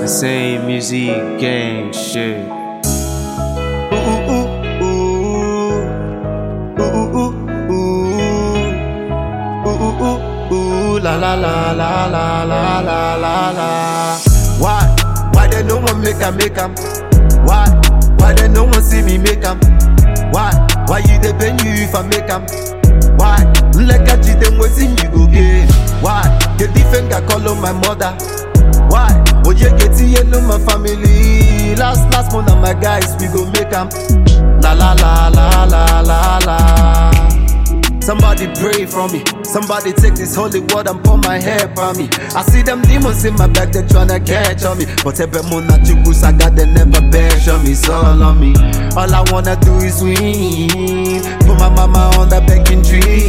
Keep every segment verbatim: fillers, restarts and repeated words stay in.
Same music, gang shit. Ooh, ooh, ooh, ooh, ooh, ooh, ooh, ooh, ooh, ooh, la la la la la la la la la. Why? Why they no one make a make 'em? Why? Why they no one see me make 'em? Why? Why you dey bend you if I make 'em? Why? Like I cheat them waiting you go get. Why? The different guy call on my mother. Why? Oh you get here know my family. Last last month and my guys we go make 'em. La la la la la la la. Somebody pray for me. Somebody take this holy word and pour my hair on me. I see them demons in my back, they tryna catch on me. But every moon at you I got they never bash on me. It's all on me. All I wanna do is win. Put my mama on the banking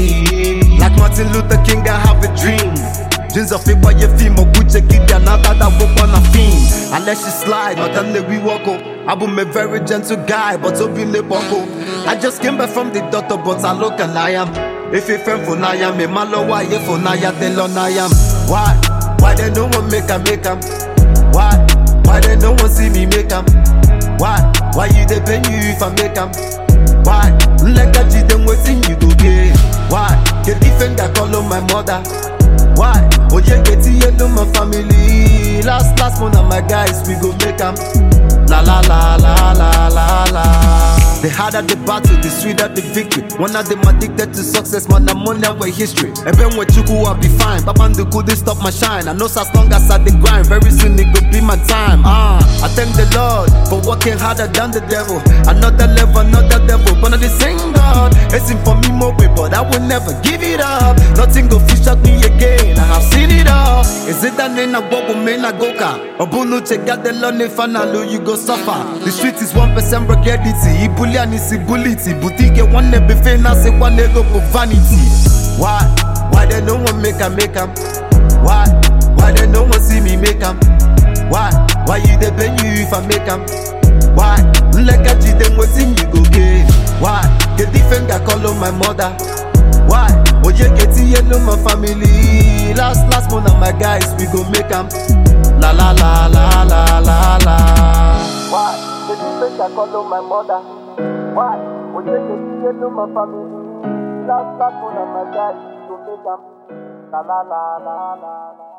tree. Like Martin Luther King, I have a dream. Dreams of it by your feet, my Gucci kid, and now that I walk on a theme. Unless she slide, not then we walk up. I'm a very gentle guy, but I'll be the boko. I just came back from the doctor, but I look and I am. If you friend for I am, a malo, why if for Naya, tell on I am. Why? Why they no one make a make 'em? Why? Why they no one see me make 'em? Why? Why you they pay you if I make 'em? Why? Like I did them waiting you go get. Why? The different guy call on my mother. Why? Oh you get here know my family. Last last month and my guys we go make 'em. La la la la la la la. The harder the battle, the sweeter the victory. One of them addicted to success, man, I'm on their way history. Even when you go, I'll be fine. Babandu couldn't stop my shine. I know so as long as I the grind, very soon it could be my time. Ah, I thank the Lord for working harder than the devil. Another level, another devil, but not the same God. It's in for me more way, but I will never give it up. Nothing go fish at me again. I have seen it all. Is it that in a bubble, man, I go car? Or bunu check out the lonely fanalo, you go suffer. The street is one percent brigidity. Bullian is bulity. Boutique one be famous, one go for vanity. Why? Why they no one make a make 'em? Why? Why they no one see me make 'em? Why? Why you they pay you if I make 'em? Why? Like I cheat them waiting you go get. Why? The different guy call on my mother. Why? Oh you get here know my family. Last last month and my guys we go make 'em. La la la la la la la. Why? The different guy call on my mother. Why? Oh you get here know my family. Last last month and my guys we go make 'em. La la la la la la.